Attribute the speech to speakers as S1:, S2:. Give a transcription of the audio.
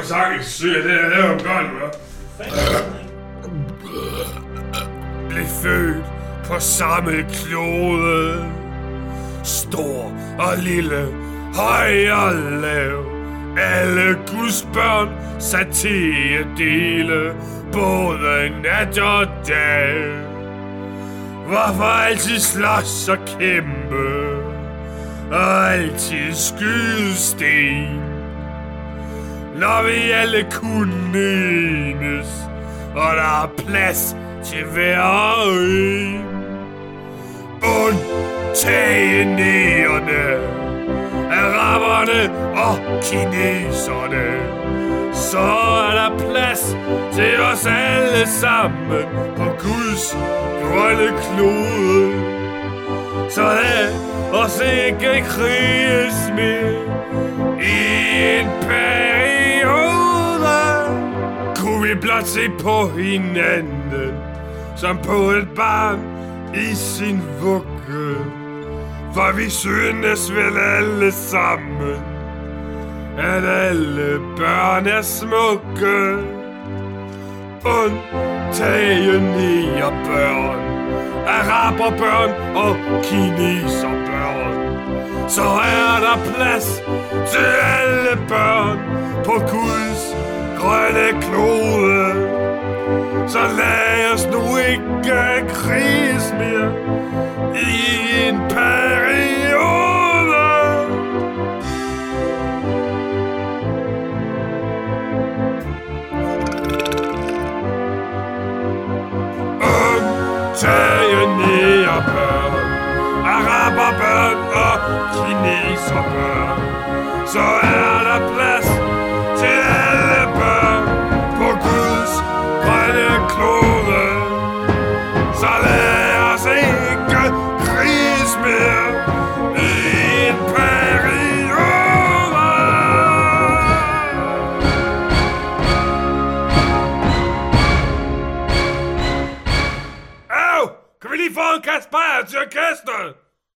S1: kan sagtens syge, det er jo godt, hva'? Blev født på samme klode. Stor og lille, høj og lav. Alle Guds børn sat til at dele, både nat og dag. Hvorfor altid slås og kæmpe, og altid skyde sten, når vi alle kunne enes, og der er plads til hver og en. Undtagenerne, araberne og kineserne, så er der plads til os alle sammen på Guds grønne klode. Så lad os ikke kriges mere i en periode. Kunne vi blot se på hinanden som på et barn i sin vugge, for vi synes vel alle sammen, at alle børn er smukke. Undtagenere-børn, araberbørn og kineserbørn, så er der plads til alle børn på Guds grønne klode. Så lad os nu ikke kriges mere i en periode. Undtagenere-børn, araberbørn og kineserbørn, så er der plads til alle børn på Guds grønne klode. Så lad os ikke kriges mere i en periode. Au! Kan vi lige få en kasse bajer til orkestret?